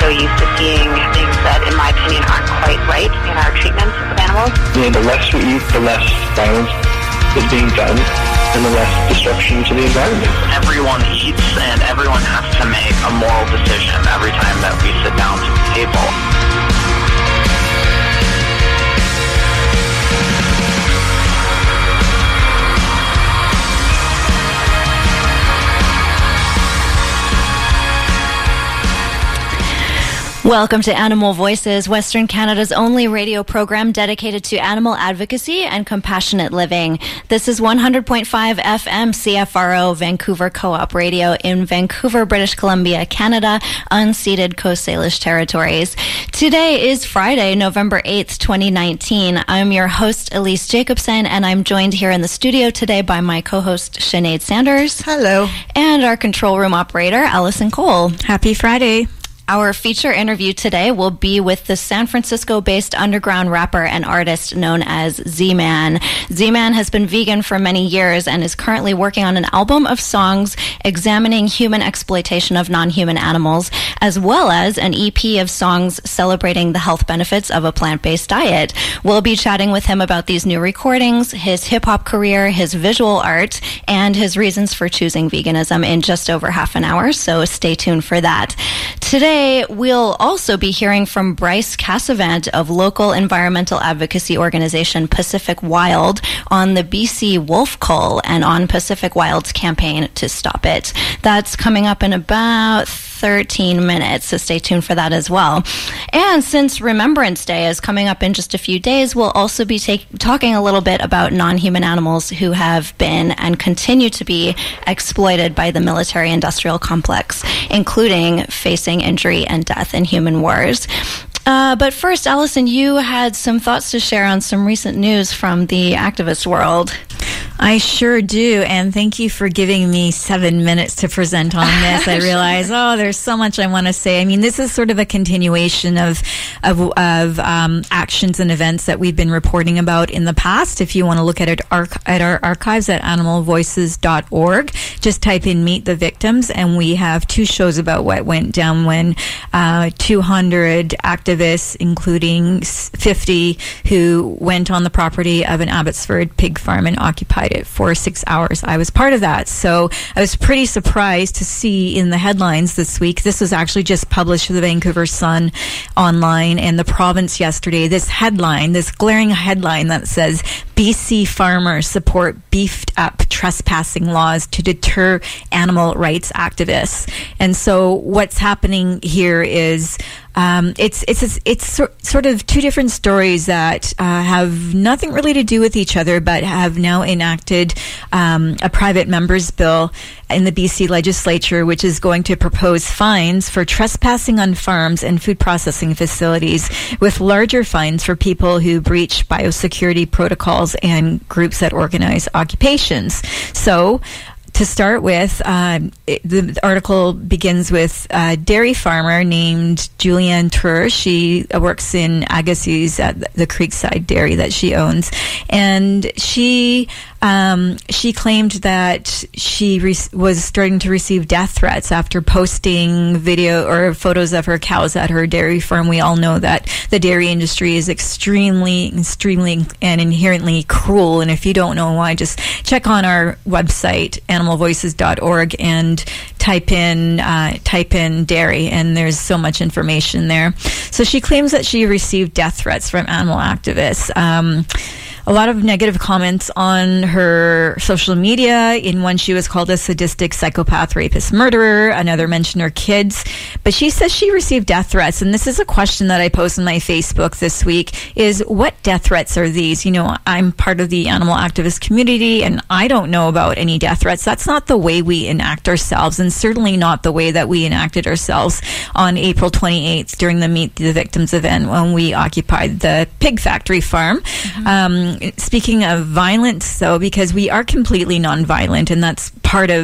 so used to seeing things that, in my opinion, aren't quite right in our treatment of animals. The less we eat, the less violence is being done, and the less destruction to the environment. Everyone eats, and everyone has to make a moral decision every time that we sit down to the table. Welcome to Animal Voices, Western Canada's only radio program dedicated to animal advocacy and compassionate living. This is 100.5 FM CFRO Vancouver Co-op Radio in Vancouver, British Columbia, Canada, unceded Coast Salish territories. Today is Friday, November 8th, 2019. I'm your host, Elise Jacobson, and I'm joined here in the studio today by my co-host, Sinead Sanders. Hello. And our control room operator, Allison Cole. Happy Friday. Our feature interview today will be with the San Francisco-based underground rapper and artist known as Z-Man. Z-Man has been vegan for many years and is currently working on an album of songs examining human exploitation of non-human animals, as well as an EP of songs celebrating the health benefits of a plant-based diet. We'll be chatting with him about these new recordings, his hip-hop career, his visual art, and his reasons for choosing veganism in just over half an hour, so stay tuned for that. Today, we'll also be hearing from Bryce Cassavant of local environmental advocacy organization Pacific Wild on the BC wolf cull and on Pacific Wild's campaign to stop it. That's coming up in about 13 minutes, so stay tuned for that as well. And since Remembrance Day is coming up in just a few days, we'll also be talking a little bit about non-human animals who have been and continue to be exploited by the military-industrial complex, including facing injury and death in human wars. But first, Allison, you had some thoughts to share on some recent news from the activist world. I sure do, and thank you for giving me 7 minutes to present on this. I realize, there's so much I want to say. I mean, this is sort of a continuation of actions and events that we've been reporting about in the past. If you want to look at our archives at animalvoices.org, just type in Meet the Victims, and we have 2 shows about what went down when 200 activists, including 50 who went on the property of an Abbotsford pig farm and occupied it for 6 hours. I was part of that, so I was pretty surprised to see in the headlines this week. This was actually just published in the Vancouver Sun online and the province yesterday. This glaring headline that says BC farmers support beefed up trespassing laws to deter animal rights activists. And so what's happening here is it's sort of 2 different stories that have nothing really to do with each other, but have now enacted a private members bill in the BC legislature, which is going to propose fines for trespassing on farms and food processing facilities, with larger fines for people who breach biosecurity protocols and groups that organize occupations. So, to start with, the article begins with a dairy farmer named Julianne Treur. She works in Agassiz at the Creekside Dairy that she owns, and she claimed that she was starting to receive death threats after posting video or photos of her cows at her dairy farm. We all know that the dairy industry is extremely and inherently cruel, and if you don't know why, just check on our website, animalvoices.org, and type in dairy, and there's so much information there. So she claims that she received death threats from animal activists. A lot of negative comments on her social media. In one, she was called a sadistic psychopath, rapist, murderer. Another mentioned her kids. But she says she received death threats. And this is a question that I posted on my Facebook this week, is what death threats are these? You know, I'm part of the animal activist community, and I don't know about any death threats. That's not the way we enact ourselves, and certainly not the way that we enacted ourselves on April 28th during the Meet the Victims event when we occupied the pig factory farm. Mm-hmm. Speaking of violence, though, because we are completely nonviolent, and that's part of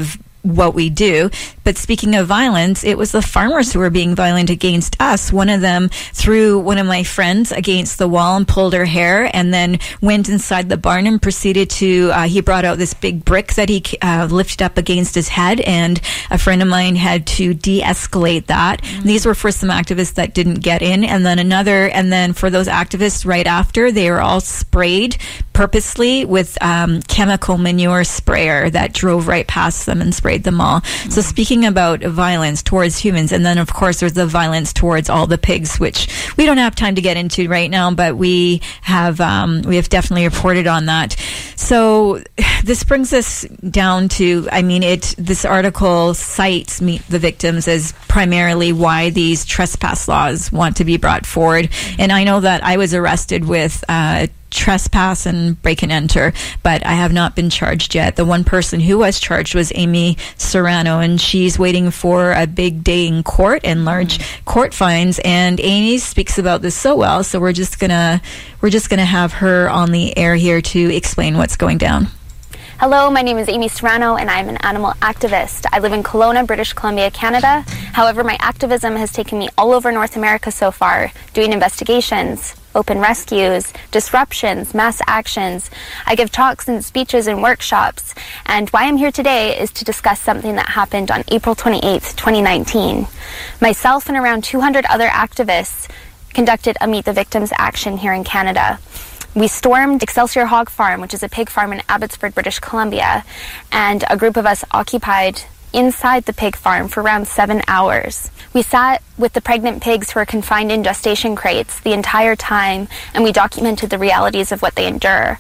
what we do. But speaking of violence, it was the farmers who were being violent against us. One of them threw one of my friends against the wall and pulled her hair, and then went inside the barn and proceeded to, he brought out this big brick that he lifted up against his head, and a friend of mine had to de-escalate that. These were for some activists that didn't get in, and then for those activists right after, they were all sprayed purposely with chemical manure sprayer that drove right past them and sprayed them all. So speaking about violence towards humans, and then of course there's the violence towards all the pigs, which we don't have time to get into right now, but we have definitely reported on that. So this brings us down to, this article cites Meet the Victims as primarily why these trespass laws want to be brought forward. And I know that I was arrested with trespass and break and enter, but I have not been charged yet. The one person who was charged was Amy Serrano, and she's waiting for a big day in court and large court fines. And Amy speaks about this so well, so we're just gonna have her on the air here to explain what's going down. Hello, my name is Amy Serrano, and I'm an animal activist. I live in Kelowna, British Columbia, Canada. However, my activism has taken me all over North America so far, doing investigations, open rescues, disruptions, mass actions. I give talks and speeches and workshops. And why I'm here today is to discuss something that happened on April 28th, 2019. Myself and around 200 other activists conducted a Meet the Victims action here in Canada. We stormed Excelsior Hog Farm, which is a pig farm in Abbotsford, British Columbia, and a group of us occupied inside the pig farm for around 7 hours. We sat with the pregnant pigs who were confined in gestation crates the entire time, and we documented the realities of what they endure.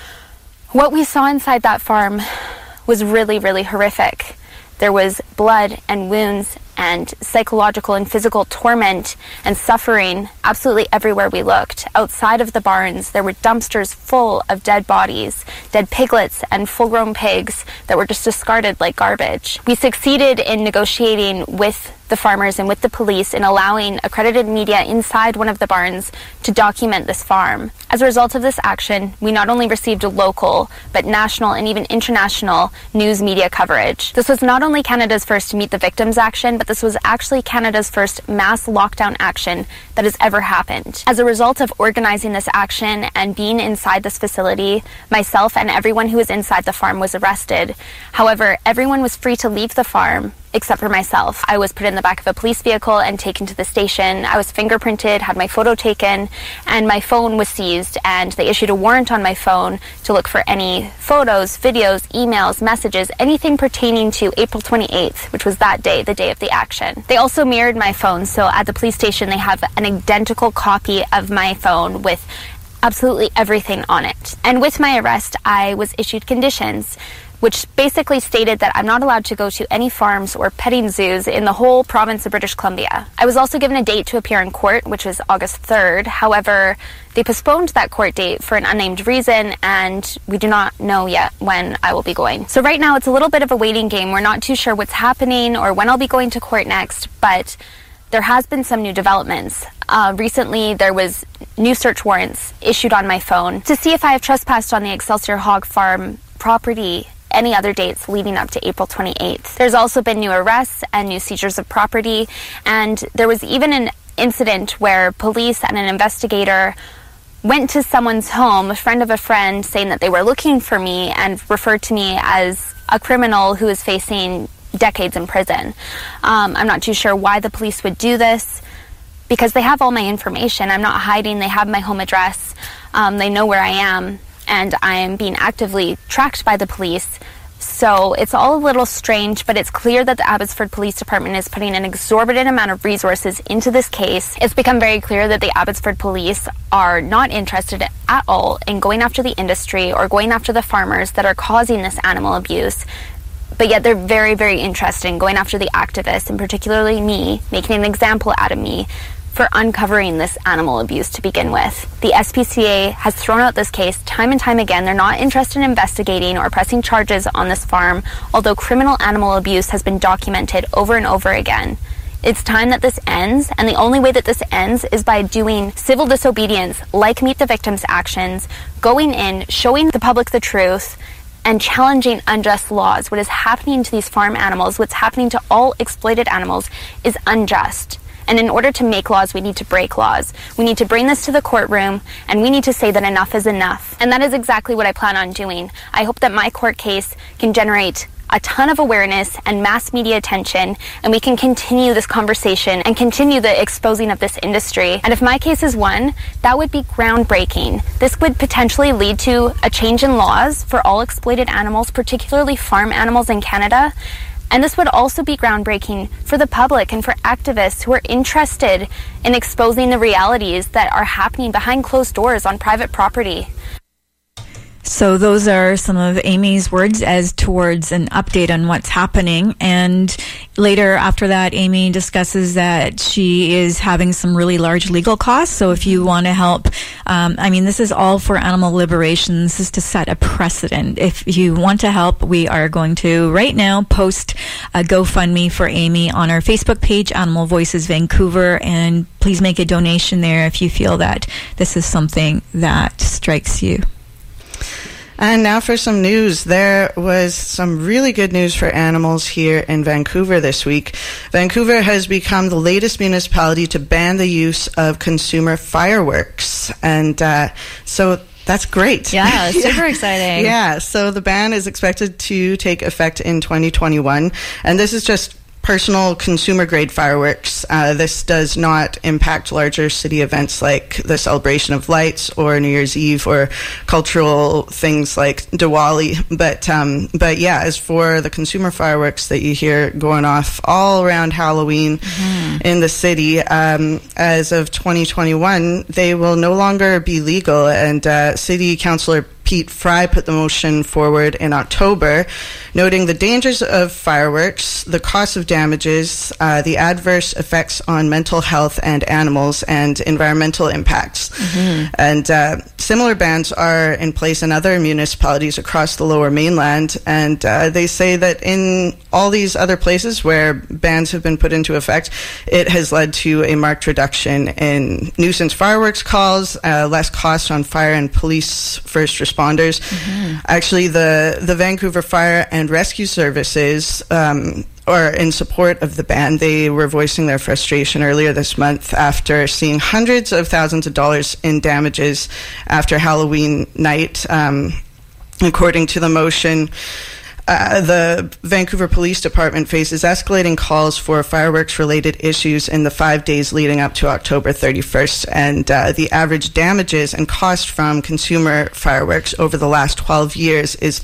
What we saw inside that farm was really, really horrific. There was blood and wounds and psychological and physical torment and suffering absolutely everywhere we looked. Outside of the barns, there were dumpsters full of dead bodies, dead piglets and full-grown pigs that were just discarded like garbage. We succeeded in negotiating with the farmers and with the police in allowing accredited media inside one of the barns to document this farm. As a result of this action, we not only received local, but national and even international news media coverage. This was not only Canada's first Meet the Victims action, but this was actually Canada's first mass lockdown action that has ever happened. As a result of organizing this action and being inside this facility, myself and everyone who was inside the farm was arrested. However, everyone was free to leave the farm except for myself. I was put in the back of a police vehicle and taken to the station. I was fingerprinted, had my photo taken, and my phone was seized, and they issued a warrant on my phone to look for any photos, videos, emails, messages, anything pertaining to April 28th, which was that day, the day of the action. They also mirrored my phone, so at the police station they have an identical copy of my phone with absolutely everything on it. And with my arrest, I was issued conditions, which basically stated that I'm not allowed to go to any farms or petting zoos in the whole province of British Columbia. I was also given a date to appear in court, which was August 3rd. However, they postponed that court date for an unnamed reason, and we do not know yet when I will be going. So right now it's a little bit of a waiting game. We're not too sure what's happening or when I'll be going to court next, but there has been some new developments. Recently, there was new search warrants issued on my phone to see if I have trespassed on the Excelsior Hog Farm property any other dates leading up to April 28th. There's also been new arrests and new seizures of property, and there was even an incident where police and an investigator went to someone's home, a friend of a friend, saying that they were looking for me and referred to me as a criminal who is facing decades in prison. I'm not too sure why the police would do this, because they have all my information. I'm not hiding. They have my home address. They know where I am, and I am being actively tracked by the police. So it's all a little strange, but it's clear that the Abbotsford Police Department is putting an exorbitant amount of resources into this case. It's become very clear that the Abbotsford Police are not interested at all in going after the industry or going after the farmers that are causing this animal abuse. But yet they're very, very interested in going after the activists, and particularly me, making an example out of me for uncovering this animal abuse to begin with. The SPCA has thrown out this case time and time again. They're not interested in investigating or pressing charges on this farm, although criminal animal abuse has been documented over and over again. It's time that this ends, and the only way that this ends is by doing civil disobedience like Meet the Victims actions, going in, showing the public the truth, and challenging unjust laws. What is happening to these farm animals, what's happening to all exploited animals, is unjust. And in order to make laws, we need to break laws. We need to bring this to the courtroom, and we need to say that enough is enough. And that is exactly what I plan on doing. I hope that my court case can generate a ton of awareness and mass media attention, and we can continue this conversation and continue the exposing of this industry. And if my case is won, that would be groundbreaking. This would potentially lead to a change in laws for all exploited animals, particularly farm animals in Canada. And this would also be groundbreaking for the public and for activists who are interested in exposing the realities that are happening behind closed doors on private property. So those are some of Amy's words as towards an update on what's happening. And later after that, Amy discusses that she is having some really large legal costs. So if you want to help, this is all for animal liberation. This is to set a precedent. If you want to help, we are going to right now post a GoFundMe for Amy on our Facebook page, Animal Voices Vancouver. And please make a donation there if you feel that this is something that strikes you. And now for some news. There was some really good news for animals here in Vancouver this week. Vancouver has become the latest municipality to ban the use of consumer fireworks. And so that's great. Yeah, super exciting. Yeah, so the ban is expected to take effect in 2021. And this is just personal consumer-grade fireworks. This does not impact larger city events like the celebration of lights or New Year's Eve or cultural things like Diwali. But yeah, as for the consumer fireworks that you hear going off all around Halloween in the city, as of 2021, they will no longer be legal. And City Councillor Pete Fry put the motion forward in October, noting the dangers of fireworks, the cost of damages, the adverse effects on mental health and animals, and environmental impacts. And similar bans are in place in other municipalities across the Lower Mainland, and they say that in all these other places where bans have been put into effect, it has led to a marked reduction in nuisance fireworks calls, less costs on fire and police first responders. Actually, the Vancouver Fire and Rescue Services are in support of the ban. They were voicing their frustration earlier this month after seeing hundreds of thousands of dollars in damages after Halloween night. According to the motion, the Vancouver Police Department faces escalating calls for fireworks-related issues in the 5 days leading up to October 31st, and the average damages and cost from consumer fireworks over the last 12 years is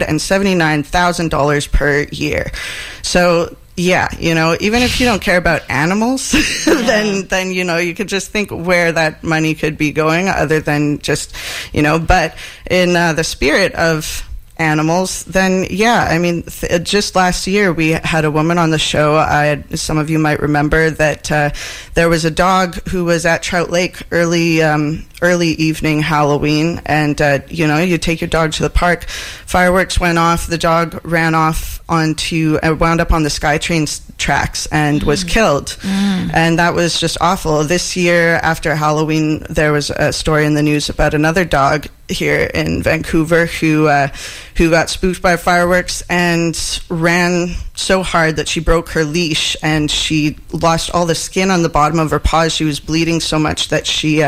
$379,000 per year. So, yeah, even if you don't care about animals, then you could just think where that money could be going other than just, but in the spirit of animals, then just last year we had a woman on the show. Some of you might remember that there was a dog who was at Trout Lake early evening Halloween, and you take your dog to the park, fireworks went off, the dog ran off wound up on the SkyTrain tracks and was killed. And that was just awful. This year after Halloween, there was a story in the news about another dog here in Vancouver who got spooked by fireworks and ran so hard that she broke her leash and she lost all the skin on the bottom of her paws. She was bleeding so much that she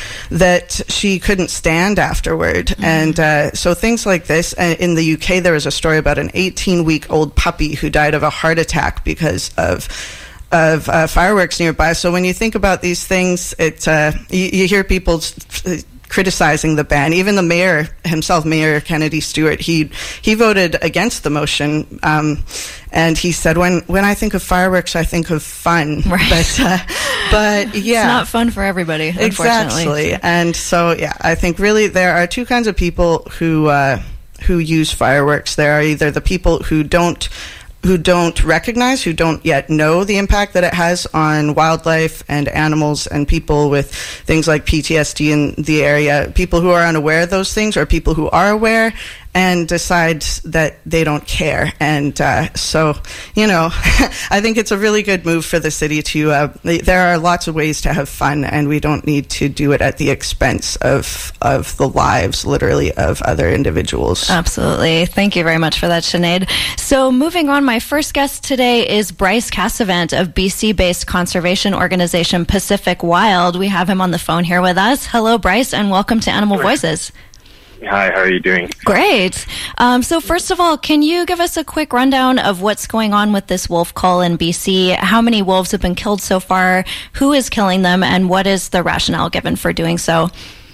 couldn't stand afterward. And so things like this. In the UK, there was a story about an 18-week-old puppy who died of a heart attack because of fireworks nearby. So when you think about these things, you hear people criticizing the ban. Even the mayor himself, Mayor Kennedy Stewart, he voted against the motion, and he said, when I think of fireworks, I think of fun. Right. But yeah, it's not fun for everybody, unfortunately. Exactly. And so I think really there are two kinds of people who use fireworks. There are either the people who don't recognize, who don't yet know the impact that it has on wildlife and animals and people with things like PTSD in the area, people who are unaware of those things, or people who are aware and decide that they don't care. And so, I think it's a really good move for the city to, there are lots of ways to have fun, and we don't need to do it at the expense of the lives, literally, of other individuals. Absolutely. Thank you very much for that, Sinead. So moving on, my first guest today is Bryce Cassavant of BC-based conservation organization Pacific Wild. We have him on the phone here with us. Hello, Bryce, and welcome to Animal Voices. Hi, how are you doing? Great. So first of all, can you give us a quick rundown of what's going on with this wolf cull in BC? How many wolves have been killed so far? Who is killing them? And what is the rationale given for doing so?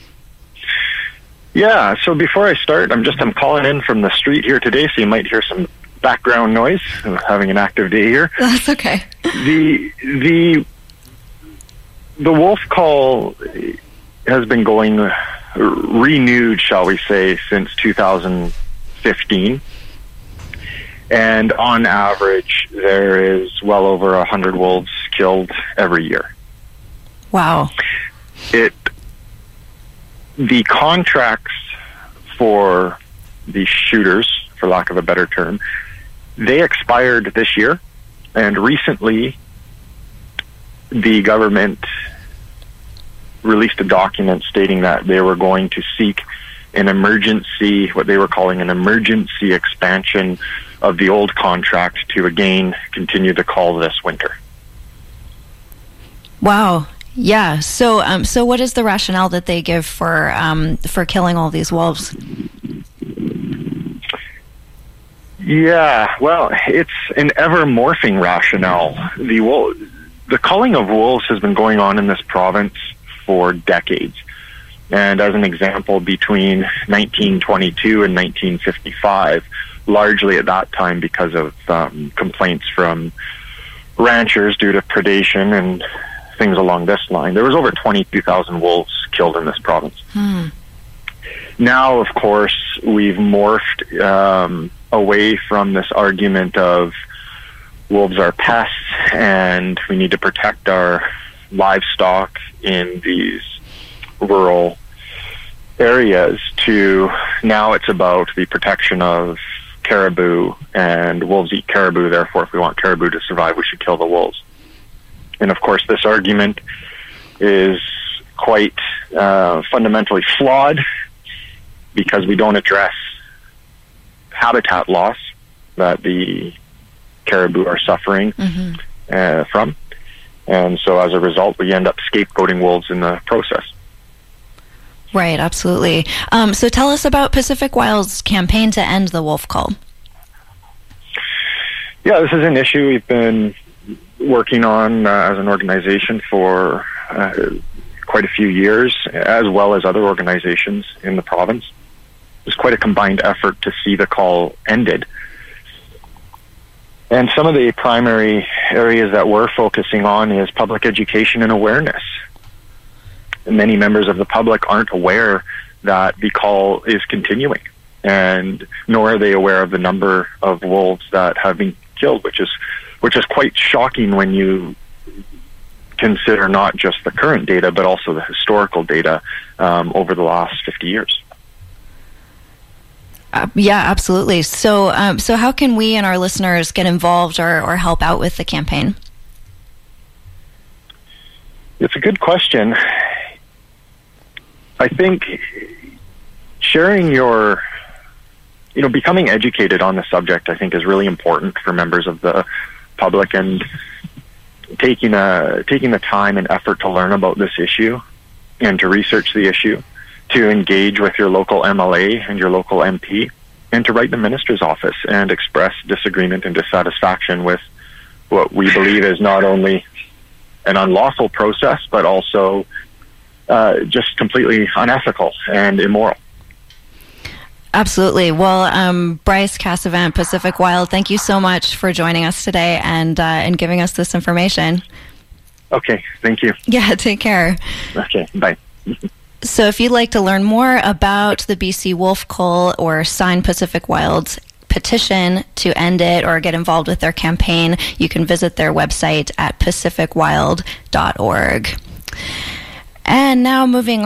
Yeah, so before I start, I'm calling in from the street here today, so you might hear some background noise. I'm having an active day here. That's okay. The wolf call has been going renewed, shall we say, since 2015. And on average, there is well over 100 wolves killed every year. Wow. The contracts for the shooters, for lack of a better term, they expired this year, and recently the government released a document stating that they were going to seek what they were calling an emergency expansion of the old contract to again continue the call this winter. Wow. Yeah. So what is the rationale that they give for killing all these wolves? Yeah, well, it's an ever-morphing rationale. The culling of wolves has been going on in this province for decades. And as an example, between 1922 and 1955, largely at that time because of complaints from ranchers due to predation and things along this line, there was over 22,000 wolves killed in this province. Now, of course, we've morphed away from this argument of wolves are pests and we need to protect our livestock in these rural areas to now it's about the protection of caribou, and wolves eat caribou, therefore if we want caribou to survive we should kill the wolves. And of course this argument is quite fundamentally flawed because we don't address habitat loss that the caribou are suffering from. And so as a result, we end up scapegoating wolves in the process. Right, absolutely. So tell us about Pacific Wild's campaign to end the wolf cull. Yeah, this is an issue we've been working on as an organization for quite a few years, as well as other organizations in the province. It's quite a combined effort to see the call ended. And some of the primary areas that we're focusing on is public education and awareness. And many members of the public aren't aware that the call is continuing, and nor are they aware of the number of wolves that have been killed, which is quite shocking when you consider not just the current data, but also the historical data over the last 50 years. Yeah, absolutely. So how can we and our listeners get involved or help out with the campaign? It's a good question. I think sharing becoming educated on the subject, I think, is really important for members of the public, and taking the time and effort to learn about this issue and to research the issue, to engage with your local MLA and your local MP, and to write the minister's office and express disagreement and dissatisfaction with what we believe is not only an unlawful process, but also just completely unethical and immoral. Absolutely. Well, Bryce Cassavant, Pacific Wild, thank you so much for joining us today and giving us this information. Okay, thank you. Yeah, take care. Okay, bye. So if you'd like to learn more about the BC wolf cull or sign Pacific Wild's petition to end it or get involved with their campaign, you can visit their website at pacificwild.org. And now moving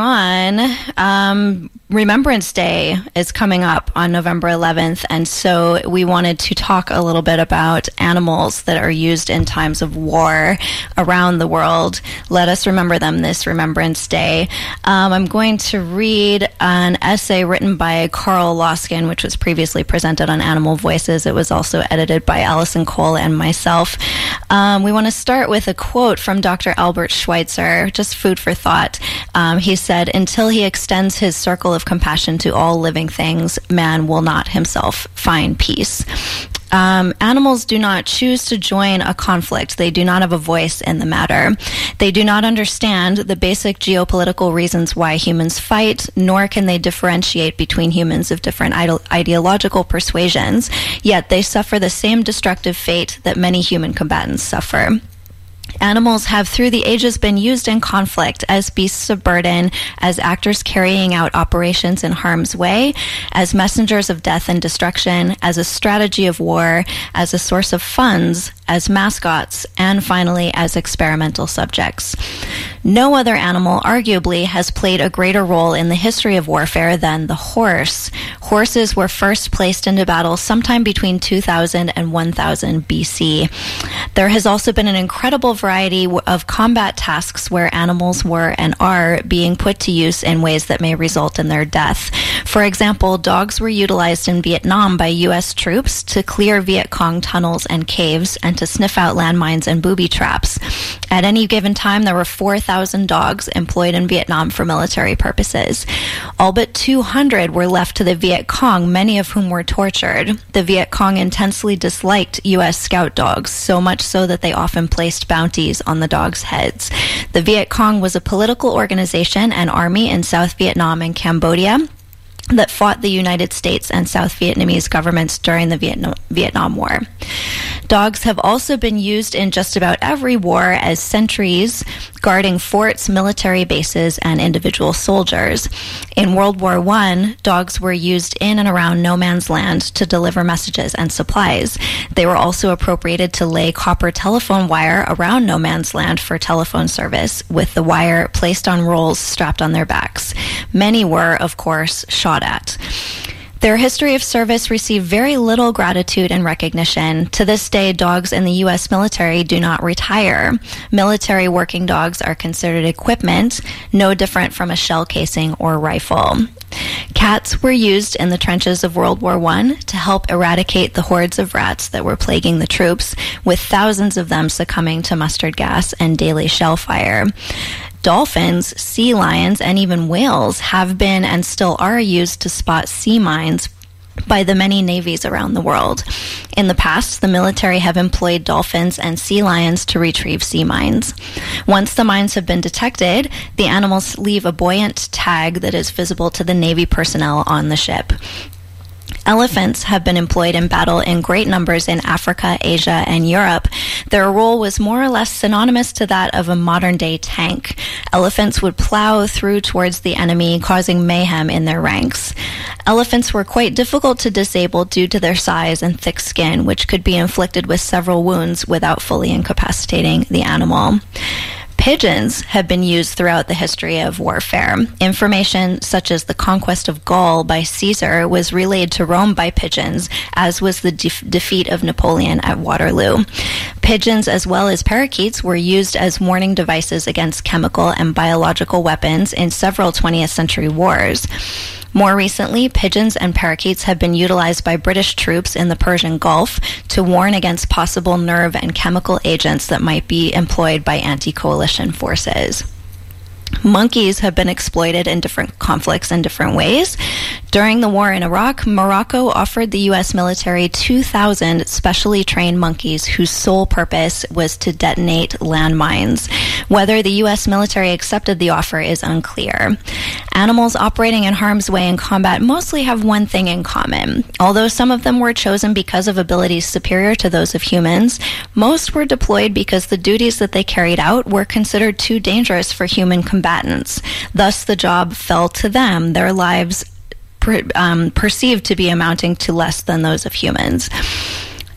on, Remembrance Day is coming up on November 11th, and so we wanted to talk a little bit about animals that are used in times of war around the world. Let us remember them this Remembrance Day. I'm going to read an essay written by Carl Loskin, which was previously presented on Animal Voices. It was also edited by Allison Cole and myself. We want to start with a quote from Dr. Albert Schweitzer, just food for thought. He said, "Until he extends his circle of compassion to all living things, man will not himself find peace." Animals do not choose to join a conflict. They do not have a voice in the matter. They do not understand the basic geopolitical reasons why humans fight, nor can they differentiate between humans of different ideological persuasions, yet they suffer the same destructive fate that many human combatants suffer. Animals have through the ages been used in conflict as beasts of burden, as actors carrying out operations in harm's way, as messengers of death and destruction, as a strategy of war, as a source of funds, as mascots, and finally as experimental subjects. No other animal arguably has played a greater role in the history of warfare than the horse. Horses were first placed into battle sometime between 2000 and 1000 BC. There has also been an incredible variety of combat tasks where animals were and are being put to use in ways that may result in their death. For example, dogs were utilized in Vietnam by U.S. troops to clear Viet Cong tunnels and caves and to sniff out landmines and booby traps. At any given time, there were 4,000 dogs employed in Vietnam for military purposes. All but 200 were left to the Viet Cong, many of whom were tortured. The Viet Cong intensely disliked U.S. scout dogs, so much so that they often placed bounties on the dogs' heads. The Viet Cong was a political organization and army in South Vietnam and Cambodia that fought the United States and South Vietnamese governments during the Vietnam War. Dogs have also been used in just about every war as sentries, guarding forts, military bases, and individual soldiers. In World War I, dogs were used in and around no man's land to deliver messages and supplies. They were also appropriated to lay copper telephone wire around no man's land for telephone service, with the wire placed on rolls strapped on their backs. Many were, of course, shot at. Their history of service received very little gratitude and recognition. To this day, dogs in the U.S. military do not retire. Military working dogs are considered equipment, no different from a shell casing or rifle. Cats were used in the trenches of World War I to help eradicate the hordes of rats that were plaguing the troops, with thousands of them succumbing to mustard gas and daily shell fire. Dolphins, sea lions, and even whales have been and still are used to spot sea mines by the many navies around the world. In the past, the military have employed dolphins and sea lions to retrieve sea mines. Once the mines have been detected, the animals leave a buoyant tag that is visible to the Navy personnel on the ship. Elephants have been employed in battle in great numbers in Africa, Asia, and Europe. Their role was more or less synonymous to that of a modern-day tank. Elephants would plow through towards the enemy, causing mayhem in their ranks. Elephants were quite difficult to disable due to their size and thick skin, which could be inflicted with several wounds without fully incapacitating the animal. Pigeons have been used throughout the history of warfare. Information such as the conquest of Gaul by Caesar was relayed to Rome by pigeons, as was the defeat of Napoleon at Waterloo. Pigeons, as well as parakeets, were used as warning devices against chemical and biological weapons in several 20th century wars. More recently, pigeons and parakeets have been utilized by British troops in the Persian Gulf to warn against possible nerve and chemical agents that might be employed by anti-coalition forces. Monkeys have been exploited in different conflicts in different ways. During the war in Iraq, Morocco offered the U.S. military 2,000 specially trained monkeys whose sole purpose was to detonate landmines. Whether the U.S. military accepted the offer is unclear. Animals operating in harm's way in combat mostly have one thing in common. Although some of them were chosen because of abilities superior to those of humans, most were deployed because the duties that they carried out were considered too dangerous for human combatants. Thus, the job fell to them, their lives perceived to be amounting to less than those of humans.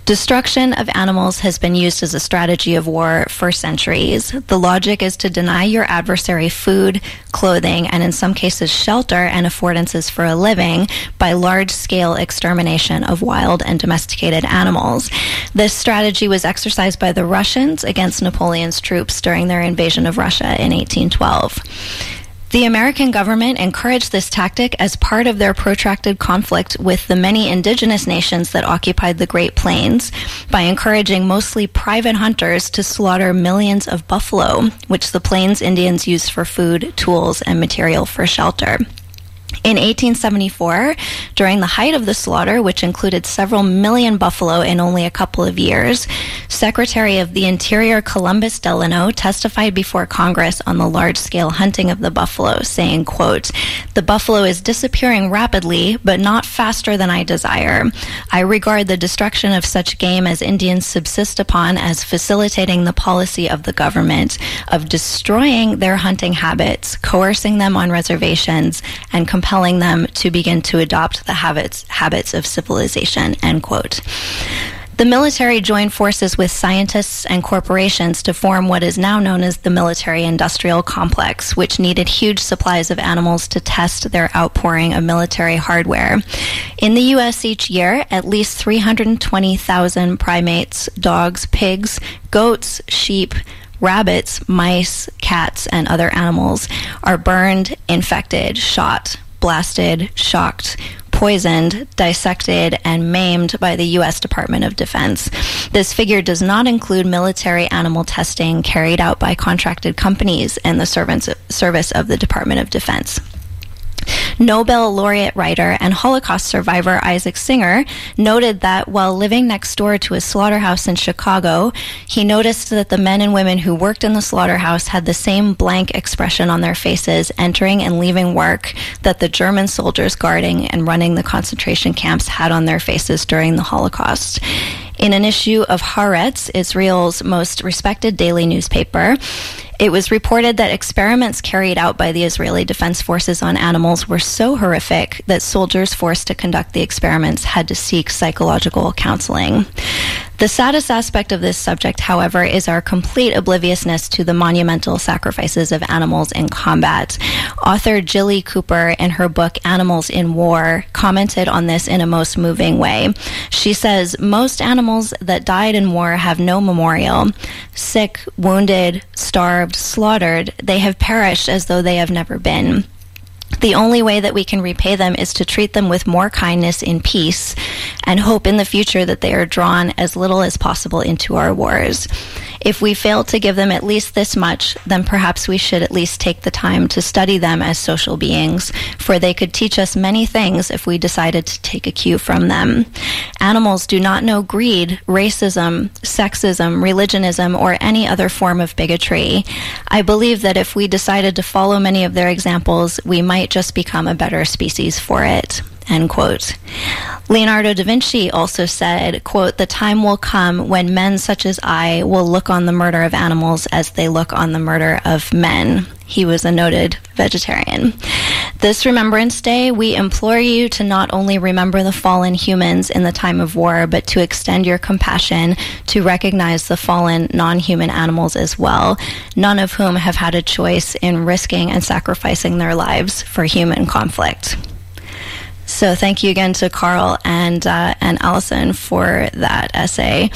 Destruction of animals has been used as a strategy of war for centuries. The logic is to deny your adversary food, clothing, and in some cases shelter and affordances for a living by large-scale extermination of wild and domesticated animals. This strategy was exercised by the Russians against Napoleon's troops during their invasion of Russia in 1812. The American government encouraged this tactic as part of their protracted conflict with the many indigenous nations that occupied the Great Plains by encouraging mostly private hunters to slaughter millions of buffalo, which the Plains Indians used for food, tools, and material for shelter. In 1874, during the height of the slaughter, which included several million buffalo in only a couple of years, Secretary of the Interior Columbus Delano testified before Congress on the large-scale hunting of the buffalo, saying, quote, "The buffalo is disappearing rapidly, but not faster than I desire. I regard the destruction of such game as Indians subsist upon as facilitating the policy of the government of destroying their hunting habits, coercing them on reservations, and compelling them to begin to adopt the habits of civilization," end quote. The military joined forces with scientists and corporations to form what is now known as the military-industrial complex, which needed huge supplies of animals to test their outpouring of military hardware. In the U.S. each year, at least 320,000 primates, dogs, pigs, goats, sheep, rabbits, mice, cats, and other animals are burned, infected, shot, blasted, shocked, poisoned, dissected, and maimed by the U.S. Department of Defense. This figure does not include military animal testing carried out by contracted companies in the service of the Department of Defense. Nobel laureate writer and Holocaust survivor Isaac Singer noted that while living next door to a slaughterhouse in Chicago, he noticed that the men and women who worked in the slaughterhouse had the same blank expression on their faces entering and leaving work that the German soldiers guarding and running the concentration camps had on their faces during the Holocaust. In an issue of Haaretz, Israel's most respected daily newspaper, it was reported that experiments carried out by the Israeli Defense Forces on animals were so horrific that soldiers forced to conduct the experiments had to seek psychological counseling. The saddest aspect of this subject, however, is our complete obliviousness to the monumental sacrifices of animals in combat. Author Jilly Cooper, in her book Animals in War, commented on this in a most moving way. She says, "Most animals that died in war have no memorial. Sick, wounded, starved, slaughtered, they have perished as though they have never been. The only way that we can repay them is to treat them with more kindness in peace and hope in the future that they are drawn as little as possible into our wars. If we fail to give them at least this much, then perhaps we should at least take the time to study them as social beings, for they could teach us many things if we decided to take a cue from them. Animals do not know greed, racism, sexism, religionism, or any other form of bigotry. I believe that if we decided to follow many of their examples, we might just become a better species for it." End quote. Leonardo da Vinci also said, quote, "The time will come when men such as I will look on the murder of animals as they look on the murder of men." He was a noted vegetarian. This Remembrance Day, we implore you to not only remember the fallen humans in the time of war, but to extend your compassion to recognize the fallen non-human animals as well, none of whom have had a choice in risking and sacrificing their lives for human conflict. So thank you again to Carl and Allison for that essay.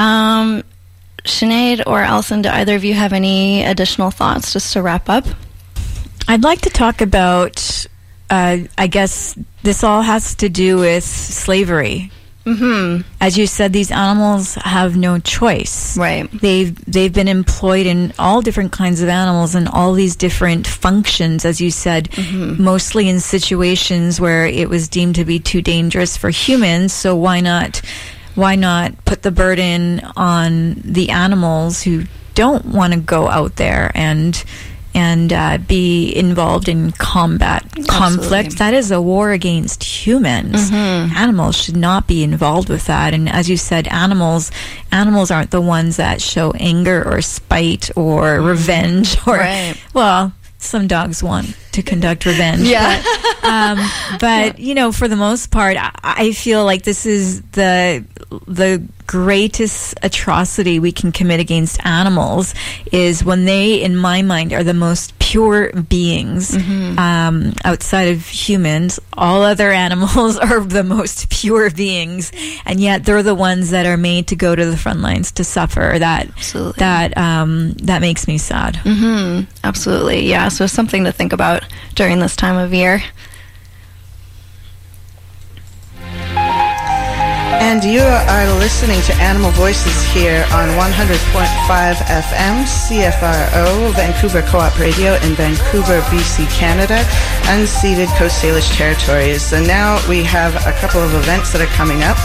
Sinead or Allison, do either of you have any additional thoughts just to wrap up? I'd like to talk about, I guess this all has to do with slavery. Mm-hmm. As you said, these animals have no choice. Right. They've been employed in all different kinds of animals and all these different functions, as you said, mostly in situations where it was deemed to be too dangerous for humans. So why not put the burden on the animals who don't want to go out there and be involved in conflict? That is a war against humans. Animals should not be involved with that. And as you said, animals aren't the ones that show anger or spite or revenge. Or well, some dogs want to conduct revenge. Yeah. But you know, for the most part, I feel like this is the greatest atrocity we can commit against animals is when they, in my mind, are the most pure beings outside of humans. All other animals are the most pure beings, and yet they're the ones that are made to go to the front lines to suffer. That makes me sad. Absolutely, yeah. So something to think about during this time of year. And you are listening to Animal Voices here on 100.5 FM, CFRO, Vancouver Co-op Radio in Vancouver, BC, Canada, unceded Coast Salish territories. And now we have a couple of events that are coming up.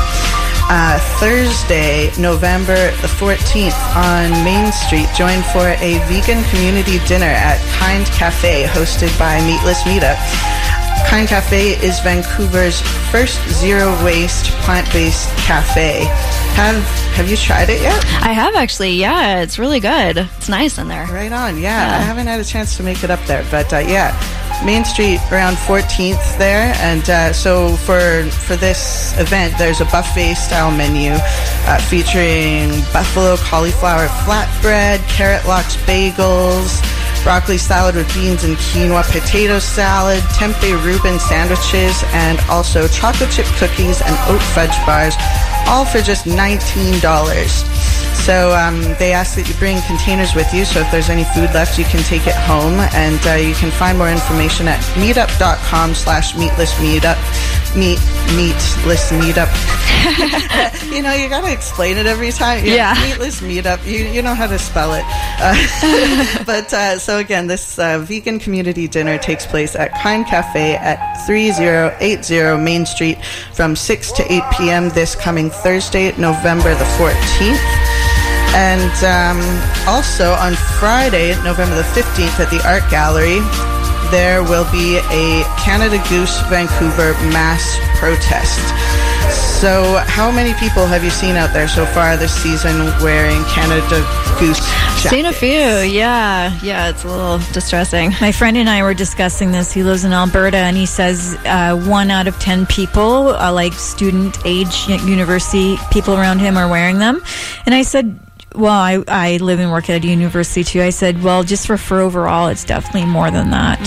Thursday, November the 14th on Main Street, join for a vegan community dinner at Kind Cafe, hosted by Meatless Meetup. Kind Cafe is Vancouver's first zero-waste, plant-based cafe. Have you tried it yet? I have, actually. Yeah, it's really good. It's nice in there. Right on, yeah. I haven't had a chance to make it up there, but yeah. Main Street around 14th there, and so for this event, there's a buffet-style menu featuring buffalo cauliflower flatbread, carrot lox bagels, broccoli salad with beans and quinoa, potato salad, tempeh Reuben sandwiches, and also chocolate chip cookies and oat fudge bars, all for just $19. So they ask that you bring containers with you, so if there's any food left, you can take it home, and you can find more information at meetup.com/meatlessmeetup. Meatless Meetup. You know, you gotta explain it every time. Yeah. Meatless Meetup. You know how to spell it. But so again, this vegan community dinner takes place at Kind Cafe at 3080 Main Street from 6 to 8 p.m. this coming Thursday, November the 14th. And also on Friday, November the 15th at the Art Gallery, there will be a Canada Goose Vancouver mass protest. So how many people have you seen out there so far this season wearing Canada Goose jackets? Seen a few, yeah. Yeah, it's a little distressing. My friend and I were discussing this. He lives in Alberta, and he says 1 out of 10 people, like student age university people around him, are wearing them. And I said, well, I live and work at a university too. I said, well, just for overall, it's definitely more than that.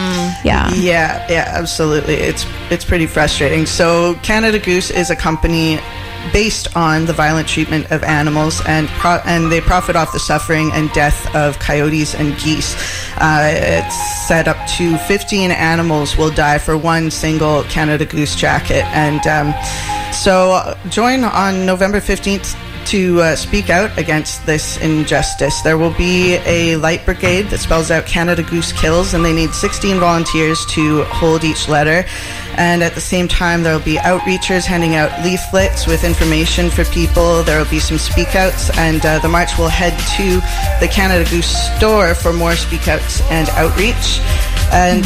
Yeah, absolutely. It's pretty frustrating. So Canada Goose is a company based on the violent treatment of animals, and they profit off the suffering and death of coyotes and geese. It's said up to 15 animals will die for one single Canada Goose jacket. And so join on November 15th to speak out against this injustice. There will be a light brigade that spells out Canada Goose Kills, and they need 16 volunteers to hold each letter. And at the same time, there will be outreachers handing out leaflets with information for people. There will be some speakouts, and the march will head to the Canada Goose store for more speakouts and outreach. And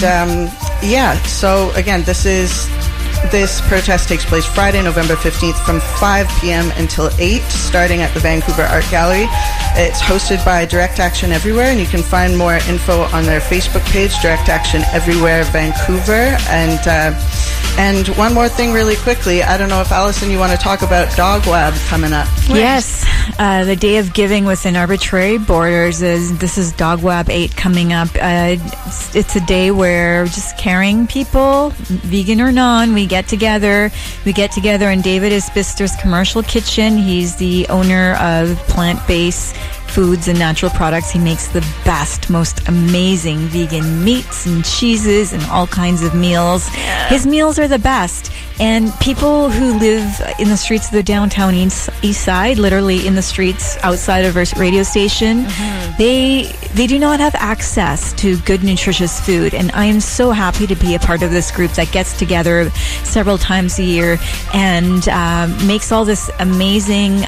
so again, this protest takes place Friday, November 15th from 5 p.m. until 8, starting at the Vancouver Art Gallery. It's hosted by Direct Action Everywhere, and you can find more info on their Facebook page, Direct Action Everywhere Vancouver. And one more thing really quickly. I don't know if, Allison, you want to talk about Dog Lab coming up. Yes. The Day of Giving Within Arbitrary Borders. This is Dog Lab 8 coming up. It's a day where just caring people, vegan or non, we get together in David Isbister's commercial kitchen. He's the owner of plant-based foods and natural products. He makes the best, most amazing vegan meats and cheeses and all kinds of meals. Yeah. His meals are the best. And people who live in the streets of the downtown east side, literally in the streets outside of our radio station, they do not have access to good, nutritious food. And I am so happy to be a part of this group that gets together several times a year and makes all this amazing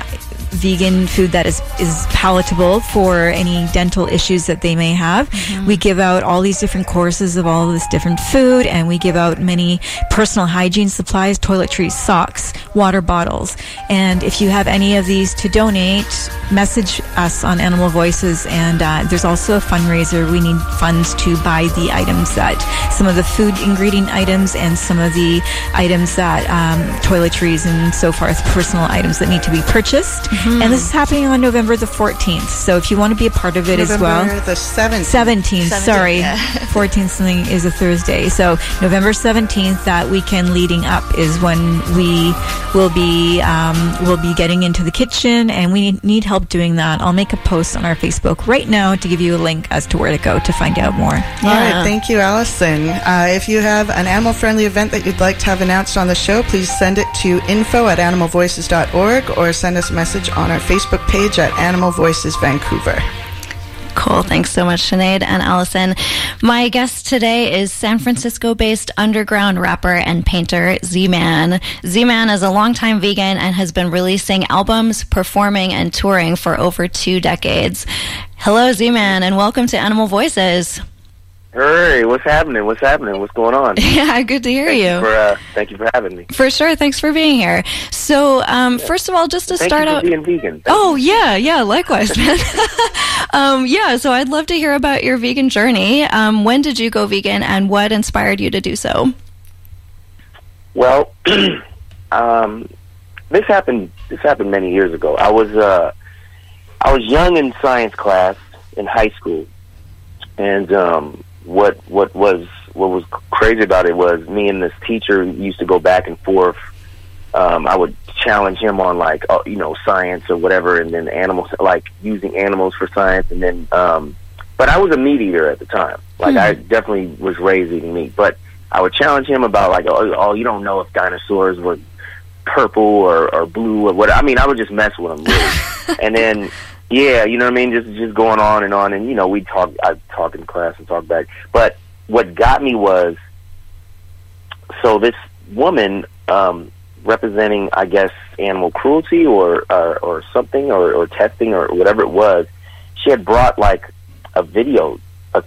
vegan food that is palatable for any dental issues that they may have. We give out all these different courses of all this different food, and we give out many personal hygiene supplies, toiletries, socks, water bottles. And if you have any of these to donate, message us on Animal Voices, and there's also a fundraiser. We need funds to buy the items some of the food ingredient items and some of the items that toiletries and so forth, personal items that need to be purchased. And this is happening on November the 14th. So if you want to be a part of it as well. November the 17th. 17th, sorry. Yeah. 14th something is a Thursday. So November 17th, that weekend leading up, is when we will be getting into the kitchen, and we need help doing that. I'll make a post on our Facebook right now to give you a link as to where to go to find out more. All right, thank you, Allison. If you have an animal-friendly event that you'd like to have announced on the show, please send it to info@animalvoices.org or send us a message on our Facebook page at Animal Voices Vancouver. Cool. Thanks so much, Sinead and Allison. My guest today is San Francisco-based underground rapper and painter Z-Man. Z-Man is a longtime vegan and has been releasing albums, performing, and touring for over 2 decades. Hello, Z-Man, and welcome to Animal Voices. Hey, what's happening? What's going on? Yeah, good to hear you. Thank you for having me. For sure. Thanks for being here. So, first of all, just to start out... Thank you for being vegan. Yeah, likewise, man. So I'd love to hear about your vegan journey. When did you go vegan, and what inspired you to do so? Well, this happened many years ago. I was young in science class in high school, and what was crazy about it was me and this teacher used to go back and forth. I would challenge him on science or whatever, and then animals, like using animals for science, and then but I was a meat eater at the time. I definitely was raised eating meat, but I would challenge him about you don't know if dinosaurs were purple or blue or what. I mean, I would just mess with him, really. And then yeah, you know what I mean? Just going on, and I'd talk in class and talk back. But what got me was, so this woman, representing, I guess, animal cruelty or something, or testing or whatever it was, she had brought a video to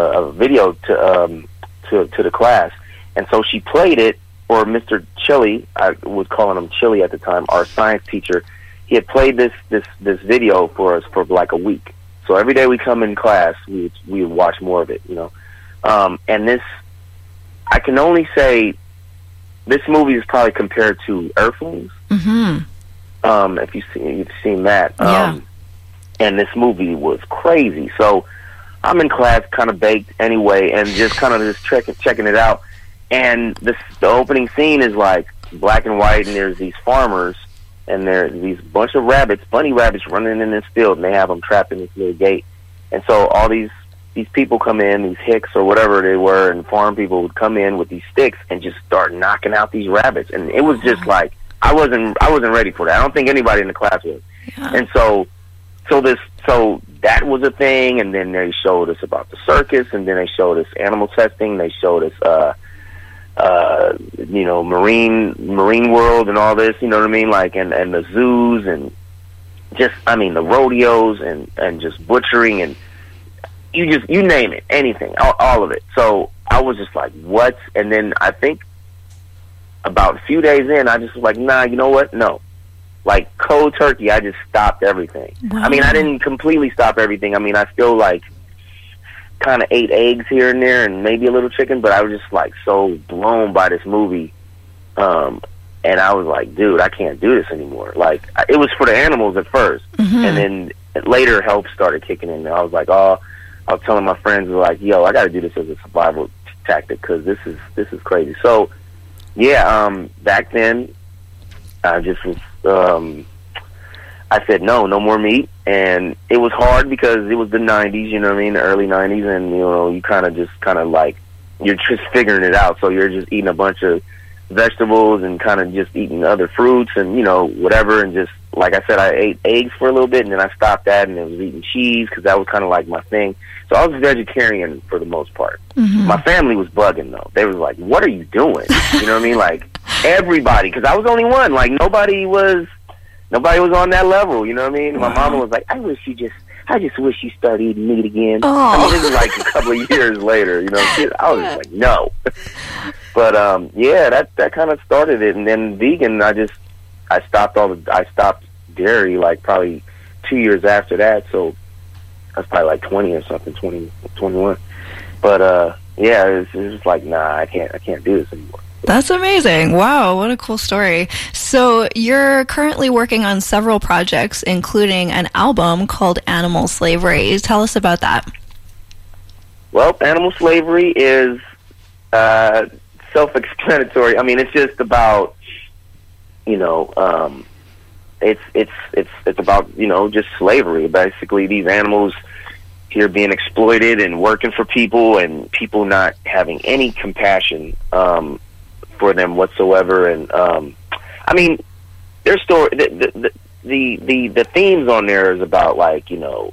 the class, and so she played it. Or Mr. Chili, I was calling him Chili at the time, our science teacher. He had played this video for us for a week. So every day we come in class, we would watch more of it, and this, I can only say, this movie is probably compared to Earthlings. If you've seen that. And this movie was crazy. So I'm in class, kind of baked anyway, and just checking it out. And the opening scene is black and white, and there's these farmers, and there's these bunch of bunny rabbits running in this field, and they have them trapped in this little gate. And so all these people come in, these hicks or whatever they were, and farm people would come in with these sticks and just start knocking out these rabbits. And it was just I wasn't ready for that. I don't think anybody in the class was. Yeah. And so that was a thing. And then they showed us about the circus, and then they showed us animal testing. They showed us marine world and all this, you know what I mean? And the zoos, and just, the rodeos, and just butchering, and you name it, anything, all of it. So I was just what? And then I think about a few days in, I just was nah, you know what? No. Cold turkey, I just stopped everything. Wow. I didn't completely stop everything. I still kind of ate eggs here and there, and maybe a little chicken, but I was just so blown by this movie, and I was dude, I can't do this anymore. It was for the animals at first, and then later help started kicking in. I was I was telling my friends, yo, I got to do this as a survival tactic, because this is crazy. So yeah, back then I just was I said no more meat, and it was hard because it was the 90s, you know what I mean, the early 90s, and you you're just figuring it out, so you're just eating a bunch of vegetables and kind of just eating other fruits and whatever, and just like I said, I ate eggs for a little bit, and then I stopped that, and I was eating cheese because that was kind of my thing. So I was vegetarian for the most part. My family was bugging though. They was what are you doing? You know what I mean? Everybody, because I was the only one. Nobody was nobody was on that level. You know what I mean? Wow. My mama was like, I just wish you started eating meat again. Oh. I mean, this is like a couple of years later. You know, I was just like, no. But yeah, that kind of started it. And then vegan, I stopped dairy like probably 2 years after that. So that's probably like 20 or something, 20, 21. But yeah, it was just like, nah, I can't do this anymore. That's amazing. Wow, what a cool story. So you're currently working on several projects, including an album called Animal Slavery. Tell us about that. Well, Animal Slavery is self-explanatory. I mean, it's just about, you know, it's about, you know, just slavery. Basically, these animals here being exploited and working for people, and people not having any compassion for them whatsoever. And I mean, their story, the themes on there is about, like, you know,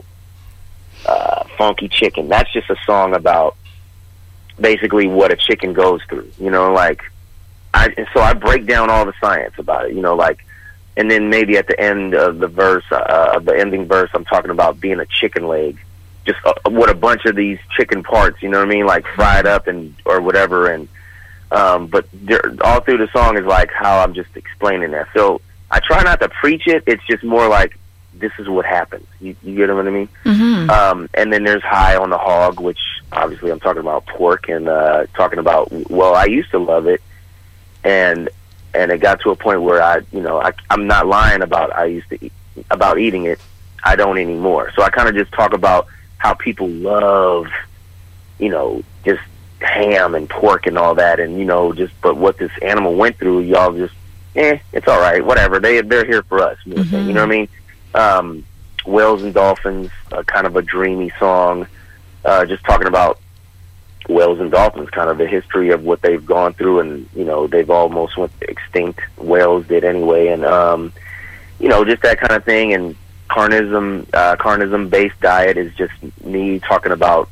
Funky Chicken. That's just a song about basically what a chicken goes through, you know, like, so I break down all the science about it, you know, like, and then maybe at the end of the verse, the ending verse, I'm talking about being a chicken leg, just with a bunch of these chicken parts, you know what I mean, like fried up and or whatever. And but all through the song is like how I'm just explaining that. So I try not to preach it. It's just more like, this is what happens. You get what I mean? Mm-hmm. And then there's High on the Hog, which obviously I'm talking about pork, and talking about, well, I used to love it, and it got to a point where I'm not lying about about eating it. I don't anymore. So I kind of just talk about how people love, you know, just ham and pork and all that, and, you know, just, but what this animal went through, y'all just, it's all right, whatever. They're here for us. You know what I mean? Whales and Dolphins, kind of a dreamy song, just talking about whales and dolphins, kind of the history of what they've gone through, and, you know, they've almost went extinct. Whales did anyway, and you know, just that kind of thing. And carnism-based diet is just me talking about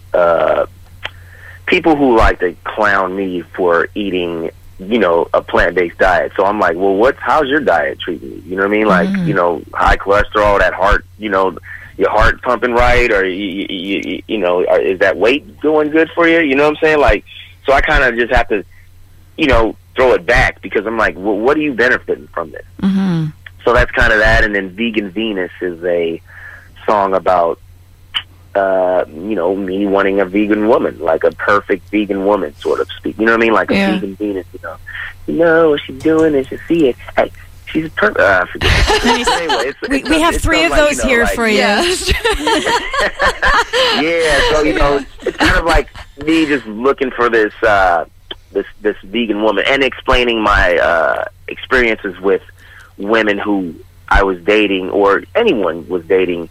people who like to clown me for eating, you know, a plant-based diet. So I'm like, well, how's your diet treating you? You know what I mean? Like, you know, high cholesterol, that heart, you know, your heart pumping right, or you know, is that weight doing good for you? You know what I'm saying? Like, so I kind of just have to, you know, throw it back, because I'm like, well, what are you benefiting from this? Mm-hmm. So that's kind of that. And then Vegan Venus is a song about, you know, me wanting a vegan woman, like a perfect vegan woman, sort of speak. You know what I mean? Like a vegan Venus, you know what she's doing, and you see it. Hey, she's a perfect. Anyway, we have three of those, you know, here, like, for you. Yeah. So, you know, it's kind of like me just looking for this this vegan woman, and explaining my experiences with women who I was dating, or anyone was dating.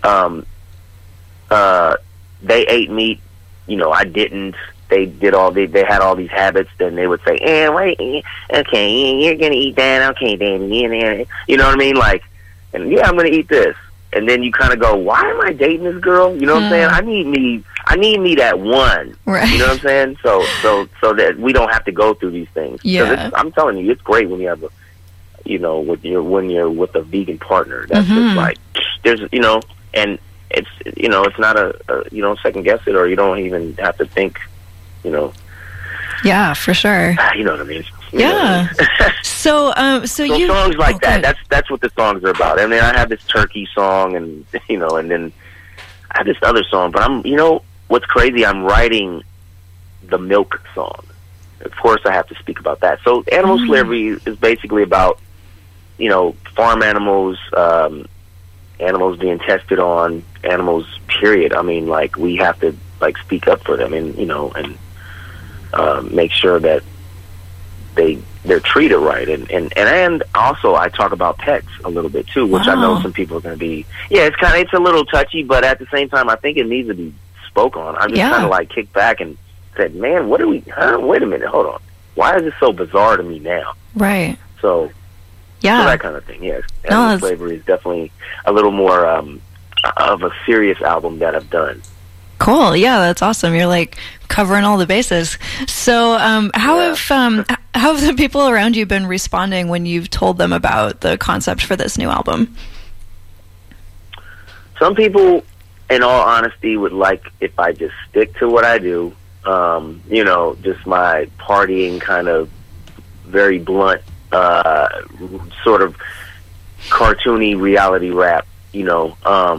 They ate meat, you know, I didn't. They did they had all these habits. Then they would say, wait, okay, you're gonna eat that, okay, then, you know what I mean? Like, and I'm gonna eat this. And then you kind of go, why am I dating this girl? You know what I'm saying? I need me that one. Right. You know what I'm saying? So that we don't have to go through these things. Yeah. I'm telling you, it's great when you have when you're with a vegan partner. That's just like, there's, you know, and it's, you know, it's not you don't second guess it, or you don't even have to think, you know. Yeah, for sure. You know what I mean? Yeah. So you songs like that. That's what the songs are about. And then I have this turkey song, and, you know, and then I have this other song. But you know, what's crazy? I'm writing the milk song. Of course, I have to speak about that. So, animal slavery is basically about, you know, farm animals, animals being tested on, animals, period. I mean, like, we have to, like, speak up for them, and, you know, and make sure that they're treated right. And also I talk about pets a little bit too, which I know some people are going to be, it's a little touchy, but at the same time, I think it needs to be spoke on. I just kind of like kicked back and said, man, wait a minute, hold on. Why is this so bizarre to me now? Right. So that kind of thing, yes. Animal Slavery is definitely a little more of a serious album that I've done. Cool. Yeah, that's awesome. You're like covering all the bases. So, how how have the people around you been responding when you've told them about the concept for this new album? Some people, in all honesty, would like if I just stick to what I do. You know, just my partying kind of very blunt, sort of cartoony reality rap. You know,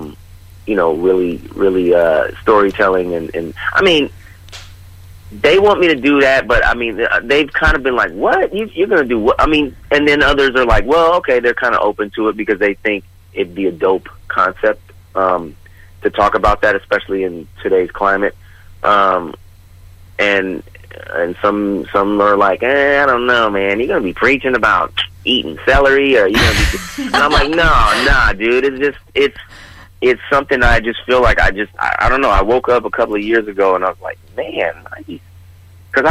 really storytelling and I mean, they want me to do that, but I mean, they've kind of been like, "What? You're going to do what?" I mean, and then others are like, "Well, okay." They're kind of open to it because they think it'd be a dope concept to talk about that, especially in today's climate. And some are like, I don't know, man. You're going to be preaching about eating celery, or you're going to be? And I'm like, nah, dude. It's something I just feel like I don't know. I woke up a couple of years ago and I was like, man, because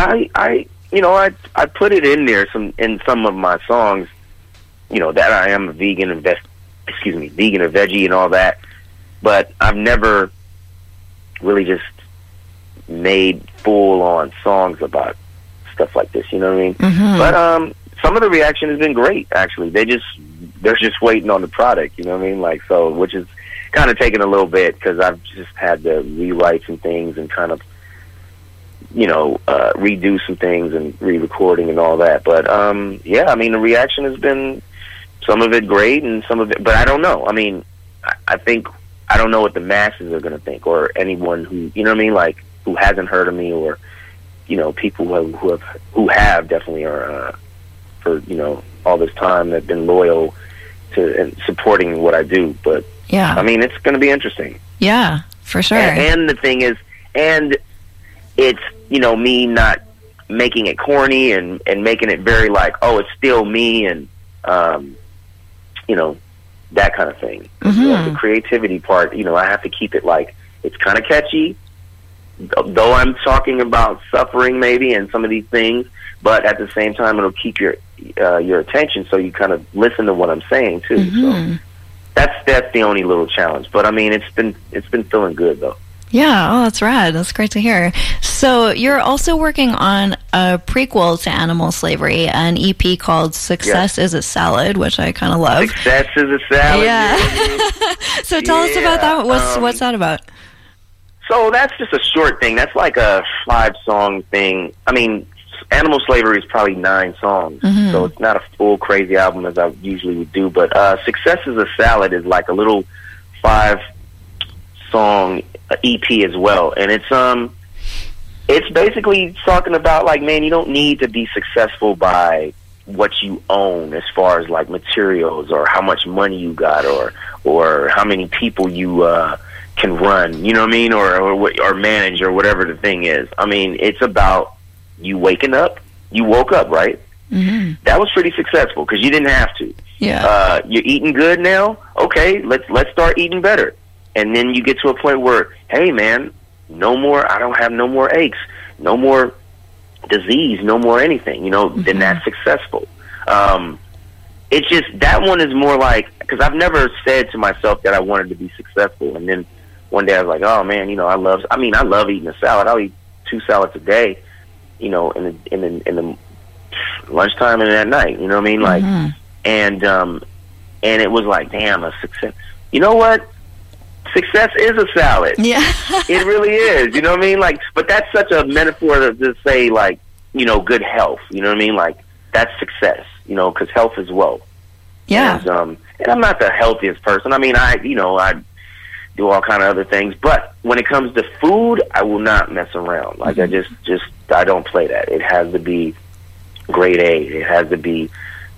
I put it in there in some of my songs, you know, that I am a vegan and vegan or veggie and all that, but I've never really just made full on songs about stuff like this. You know what I mean? Mm-hmm. But some of the reaction has been great. Actually, they're just waiting on the product. You know what I mean? Like, so, which is kind of taken a little bit because I've just had to rewrite some things and kind of, you know, redo some things and re-recording and all that. But yeah, I mean, the reaction has been some of it great and some of it, but I don't know. I mean, I think I don't know what the masses are going to think, or anyone who, you know what I mean, like who hasn't heard of me, or you know, people who have definitely are for, you know, all this time that have been loyal to and supporting what I do. But yeah, I mean, it's going to be interesting. Yeah, for sure. And the thing is, and it's, you know, me not making it corny and making it very like, oh, it's still me, and you know, that kind of thing. Mm-hmm. The creativity part, you know, I have to keep it like, it's kind of catchy, though I'm talking about suffering maybe and some of these things, but at the same time it'll keep your attention, so you kind of listen to what I'm saying too. Mm-hmm. So that's the only little challenge. But I mean, it's been feeling good though. Yeah, oh, that's rad. That's great to hear. So you're also working on a prequel to Animal Slavery, an EP called Success is a Salad, which I kind of love. Success is a Salad. Yeah. So tell us about that. What's that about? So that's just a short thing. That's like a 5-song thing. I mean, Animal Slavery is probably 9 songs, mm-hmm. so it's not a full crazy album as I usually would do. But Success is a Salad is like a little 5-song EP as well, and it's basically talking about like, man, you don't need to be successful by what you own as far as like materials or how much money you got or how many people you can run, you know what I mean, or manage or whatever the thing is. I mean, it's about you waking up. You woke up, right? Mm-hmm. That was pretty successful because you didn't have to. Yeah. You're eating good now. Okay, let's start eating better. And then you get to a point where, hey, man, no more, I don't have no more aches, no more disease, no more anything, you know, mm-hmm. then that's successful. It's just, that one is more like, because I've never said to myself that I wanted to be successful. And then one day I was like, oh, man, you know, I love eating a salad. I'll eat 2 salads a day, you know, in the lunchtime and at night, you know what I mean? Like, mm-hmm. And it was like, damn, a success. You know what? Success is a salad. Yeah. It really is. You know what I mean? Like, but that's such a metaphor to say, like, you know, good health. You know what I mean? Like, that's success, you know, because health is wealth. Yeah. And I'm not the healthiest person. I mean, I do all kind of other things. But when it comes to food, I will not mess around. Like, mm-hmm. I don't play that. It has to be grade A. It has to be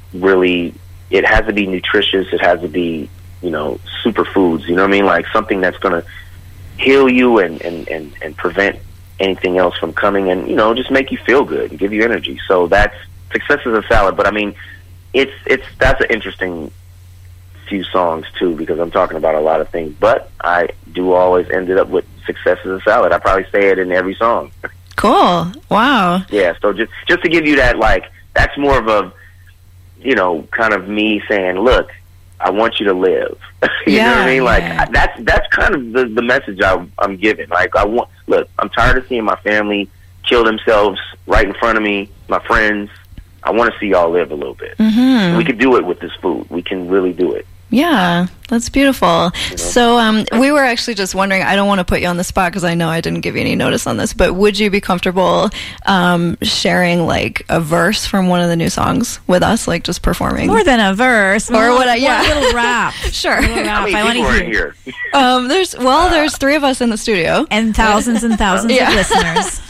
it has to be nutritious. It has to be, you know, superfoods, you know what I mean? Like something that's going to heal you and prevent anything else from coming, and, you know, just make you feel good and give you energy. So that's Success is a Salad. But I mean, that's an interesting few songs too, because I'm talking about a lot of things, but I do always ended up with Success is a Salad. I probably say it in every song. Cool. Wow. Yeah. So just to give you that, like, that's more of a, you know, kind of me saying, look, I want you to live. You know what I mean? Like, that's kind of the message I'm giving. Like, look, I'm tired of seeing my family kill themselves right in front of me, my friends, I want to see y'all live a little bit. Mm-hmm. We could do it with this food. We can really do it. Yeah, that's beautiful. So we were actually just wondering, I don't want to put you on the spot because I know I didn't give you any notice on this, but would you be comfortable sharing like a verse from one of the new songs with us, like just performing? More than a verse. Or what? Yeah. A little rap. Sure. A little rap. How many I want people to are hear. here? There's 3 of us in the studio. And thousands of listeners.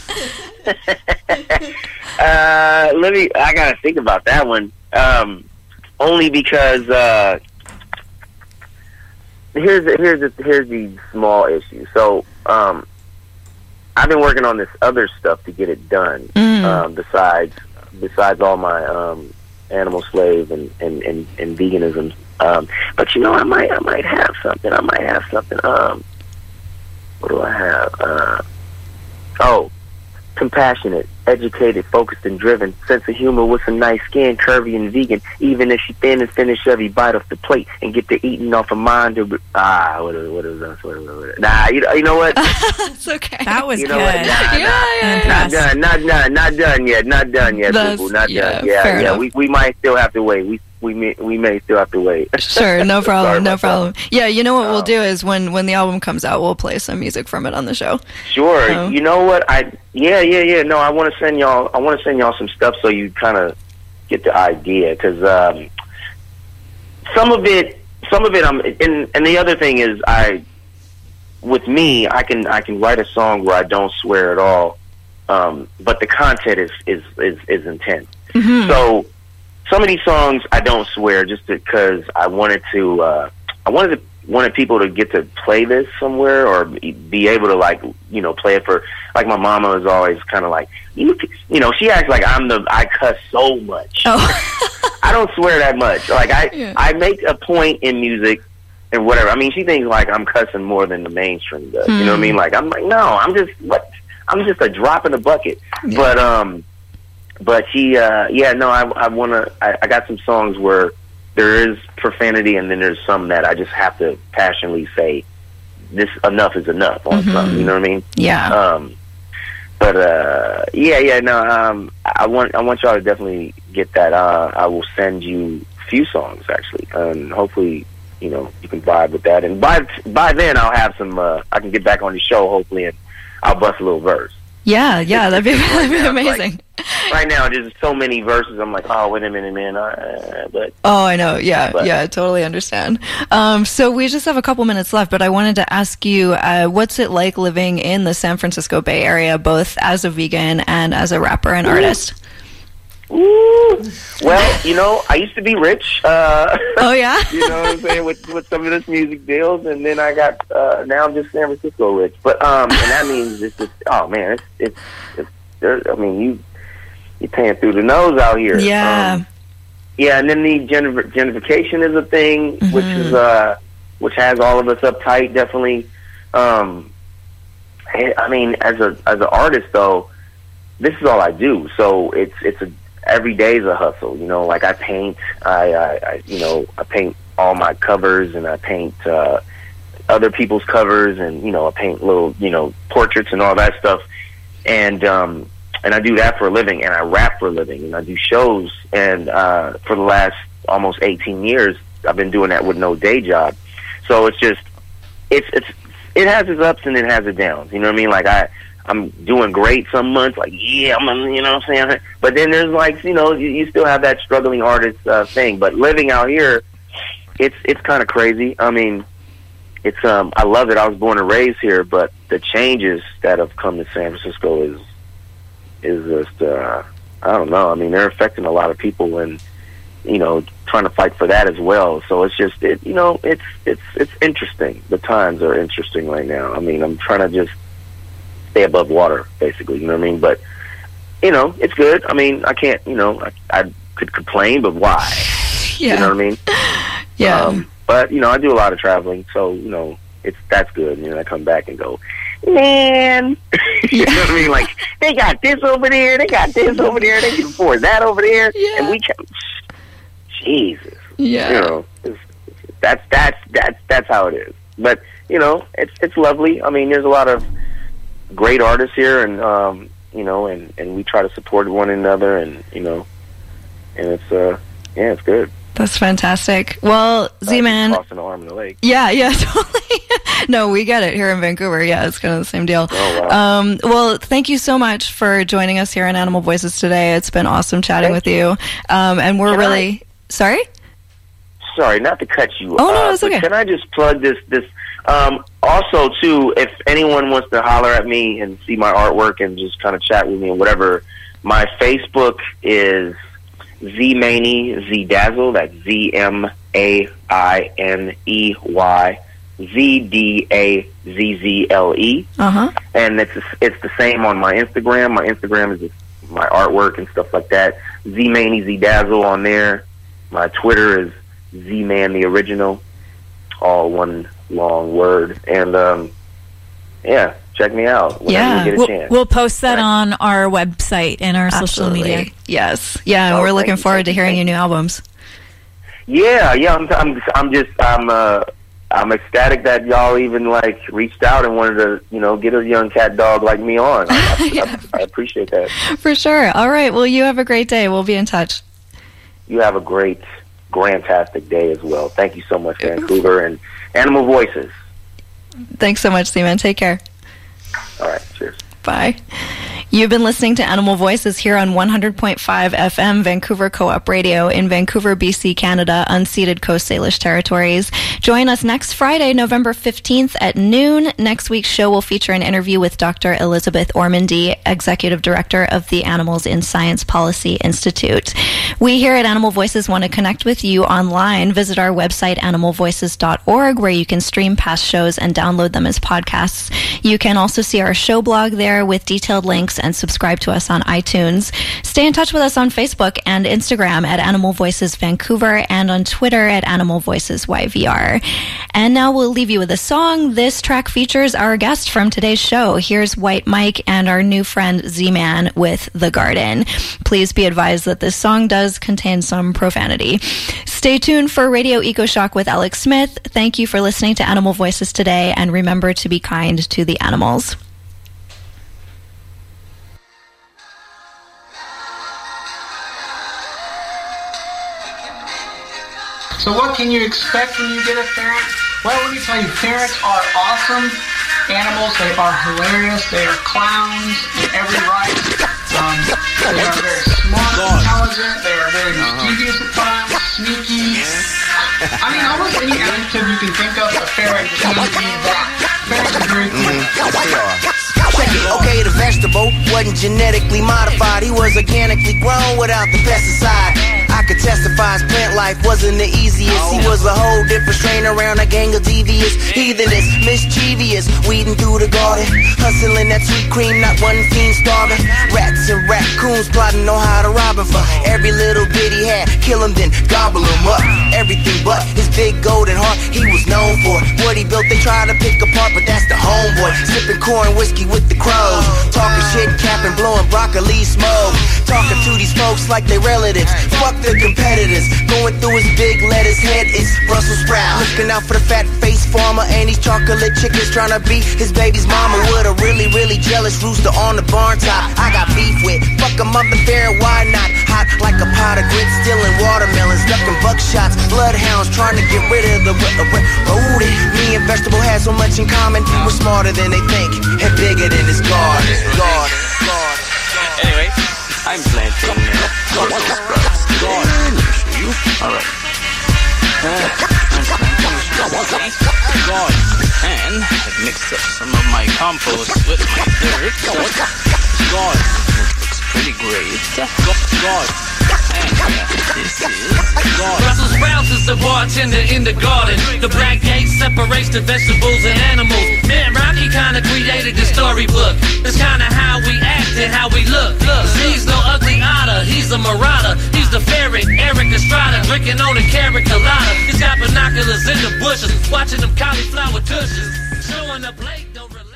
I gotta think about that one. Only because here's the small issue. So I've been working on this other stuff to get it done. Besides all my animal slave and veganism. But you know, I might have something. What do I have? Compassionate, educated, focused, and driven. Sense of humor with some nice skin, curvy and vegan. Even if she thin and finish every bite off the plate and get to eating off her mind. What is that? Nah, you know what? It's okay. That was You good. know what? Not done yet, boo-boo. Not done. Yeah. We might still have to wait. We may still have to wait. Sure, no problem, no problem. That. Yeah, you know what we'll do is when the album comes out, we'll play some music from it on the show. Sure. You know what? No, I want to send y'all some stuff so you kind of get the idea, because some of it and the other thing is I can write a song where I don't swear at all, but the content is intense. Mm-hmm. So some of these songs I don't swear just because I wanted people to get to play this somewhere or be able to play it for, like my mama is always kind of like, she acts like I cuss so much. Oh. I don't swear that much. Like I make a point in music and whatever. I mean, she thinks like I'm cussing more than the mainstream does. You know what I mean? Like I'm like, no, I'm just a drop in the bucket. Yeah. But she, I got some songs where there is profanity, and then there's some that I just have to passionately say, this enough is enough on something. You know what I mean? Yeah. I want y'all to definitely get that. I will send you a few songs actually, and hopefully, you can vibe with that. And by then, I'll have some. I can get back on the show hopefully, and I'll bust a little verse. Yeah, that'd be amazing. Right now, there's so many verses. I'm like, oh, wait a minute, man. But oh, I know. Yeah, I totally understand. So we just have a couple minutes left, but I wanted to ask you, what's it like living in the San Francisco Bay Area, both as a vegan and as a rapper and artist? Ooh. Well, I used to be rich. Oh yeah. You know what I'm saying, with some of this music deals, and then I got now I'm just San Francisco rich. But and that means it's just it's I mean you're paying through the nose out here. Yeah. And then the gentrification is a thing, which is which has all of us uptight, definitely. I mean, as an artist though, this is all I do, so it's every day is a hustle. Like I paint, I paint all my covers, and I paint other people's covers, and I paint little portraits and all that stuff, and I do that for a living, and I rap for a living, and I do shows, and for the last almost 18 years I've been doing that with no day job. So it's just it has its ups and it has its downs. You know what I mean? Like I'm doing great some months, like, you know what I'm saying? But then there's like, you still have that struggling artist thing. But living out here, it's kind of crazy. I mean, it's I love it. I was born and raised here, but the changes that have come to San Francisco is just I don't know. I mean, they're affecting a lot of people, and trying to fight for that as well. So it's just it's interesting. The times are interesting right now. I mean, I'm trying to just stay above water, basically, you know what I mean? But, it's good. I mean, I can't, I could complain, but why? Yeah. You know what I mean? Yeah. But, I do a lot of traveling, so, that's good. I come back and go, man, you know what I mean? Like, they got this over there, they got this over there, they can afford that over there, and we can, Jesus. Yeah. That's how it is. But, it's lovely. I mean, there's a lot of great artists here, and and we try to support one another, and and it's good. That's fantastic. Well, Z-Man... Crossing the arm in the lake. Yeah, totally. No, we get it here in Vancouver. Yeah, it's kind of the same deal. Oh, wow. Well, thank you so much for joining us here on Animal Voices today. It's been awesome chatting with you. And we're really... Sorry? Sorry, not to cut you off. Oh, no, it's okay. Can I just plug this? Also, too, if anyone wants to holler at me and see my artwork and just kind of chat with me and whatever, my Facebook is Z-Maney Z-Dazzle. That's Z-M-A-I-N-E-Y Z-D-A-Z-Z-L-E. And it's the same on my Instagram. My Instagram is just my artwork and stuff like that. Z-Maney Z-Dazzle on there. My Twitter is Z-Man the Original. All one long word. And, check me out whenever you get a chance. We'll post that on our website and our social media. Yes. Yeah, and we're looking forward to hearing your new albums. Yeah. I'm ecstatic that y'all even reached out and wanted to, get a young cat dog like me on. I appreciate that. For sure. All right. Well, you have a great day. We'll be in touch. You have a great, grantastic day as well. Thank you so much, Vancouver and Animal Voices. Thanks so much, Seaman. Take care. All right. Cheers. Bye. You've been listening to Animal Voices here on 100.5 FM Vancouver Co-op Radio in Vancouver, BC, Canada, unceded Coast Salish territories. Join us next Friday, November 15th at noon. Next week's show will feature an interview with Dr. Elizabeth Ormandy, Executive Director of the Animals in Science Policy Institute. We here at Animal Voices want to connect with you online. Visit our website, animalvoices.org, where you can stream past shows and download them as podcasts. You can also see our show blog there with detailed links and subscribe to us on iTunes. Stay in touch with us on Facebook and Instagram at Animal Voices Vancouver and on Twitter at Animal Voices YVR. And now we'll leave you with a song. This track features our guest from today's show. Here's White Mike and our new friend Z-Man with The Garden. Please be advised that this song does contain some profanity. Stay tuned for Radio Eco Shock with Alex Smith. Thank you for listening to Animal Voices today, and remember to be kind to the animals. So what can you expect when you get a ferret? Well, let me tell you, ferrets are awesome animals. They are hilarious. They are clowns in every right. They are very smart, intelligent. They are very mischievous at times, sneaky. I mean, almost any adjective you can think of, a ferret can be that. Ferrets are very cool. Okay, the vegetable wasn't genetically modified. He was organically grown without the pesticide. I could testify his plant life wasn't the easiest. He was a whole different strain around a gang of devious heathenists, mischievous, weeding through the garden, hustling that sweet cream, not one fiend starving. Rats and raccoons plotting on how to rob him for every little bit he had. Kill him, then gobble him up. Everything but his big golden heart he was known for. What he built they try to pick apart, but that's the homeboy. Sipping corn whiskey with the crows, talking shit, capping, blowing broccoli smoke, talking to these folks like they relatives. Fuck the competitors, going through his big lettuce head is Brussels sprout. Looking out for the fat face farmer and these chocolate chickens, trying to be his baby's mama with a really, really jealous rooster on the barn top. I got beef with, fuck him up and fair, why not? Hot like a pot of grits, stealing watermelons, ducking buckshots, bloodhounds, trying to get rid of the rodent. Me and Vegetable had so much in common. We're smarter than they think and bigger than this garden. Anyway, I'm planting Brussels sprouts today. Alright. I'm planting strawberries. And I've mixed up some of my compost with my dirt. It looks pretty great. This is Brussels sprouts is the bartender in the garden. The black gate separates the vegetables and animals. Man, Rocky kinda created the storybook. It's kinda how we act and how we look. He's no ugly otter, he's a marauder. He's the ferret, Eric Estrada, drinking on a carrot colada. He's got binoculars in the bushes, watching them cauliflower tushes. Showing up late, don't relate.